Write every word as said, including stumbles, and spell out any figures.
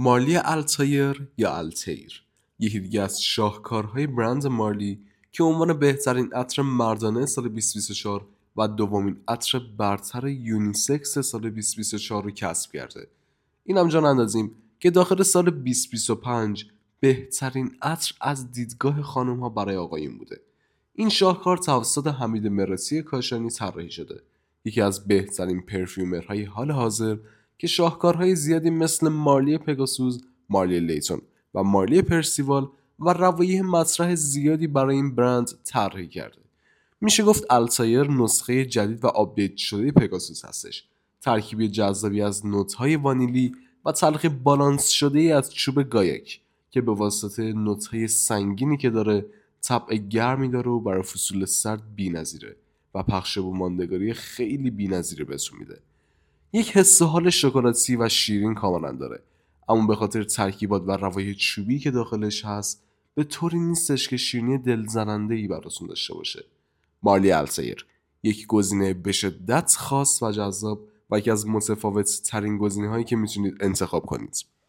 مارلی التایر یا التیر یکی دیگه از شاهکارهای برند مارلی که عنوان بهترین عطر مردانه سال بیست و بیست و چهار و دومین عطر برتر یونیسکس سال بیست و بیست و چهار رو کسب کرده. اینم جان اندازیم که داخل سال بیست و بیست و پنج بهترین عطر از دیدگاه خانم ها برای آقایون بوده. این شاهکار توسط حمید مرسی کاشانی طراحی شده، یکی از بهترین پرفیومرهای حال حاضر که شاهکارهای زیادی مثل مارلی پگاسوس، مارلی لیتون و مارلی پرسیوال و روایح مطرح زیادی برای این برند طراحی کرده. میشه گفت التایر نسخه جدید و آپدیت شده پگاسوس هستش. ترکیبی جذابی از نوت‌های وانیلی و تلخی بالانس شده ای از چوب گایاک که به واسطه نوت‌های سنگینی که داره طبع گرمی داره و برای فصول سرد بی‌نظیره و پخش و ماندگاری خیلی بی‌نظیره بهتون میده. یک حس و حال شکلاتی و شیرین کاملا داره، اما به خاطر ترکیبات و روایح چوبی که داخلش هست به طوری نیستش که شیرینی دلزننده‌ای براتون داشته باشه. مارلی التایر یک گزینه به شدت خاص و جذاب و یکی از متفاوت ترین گزینه هایی که میتونید انتخاب کنید.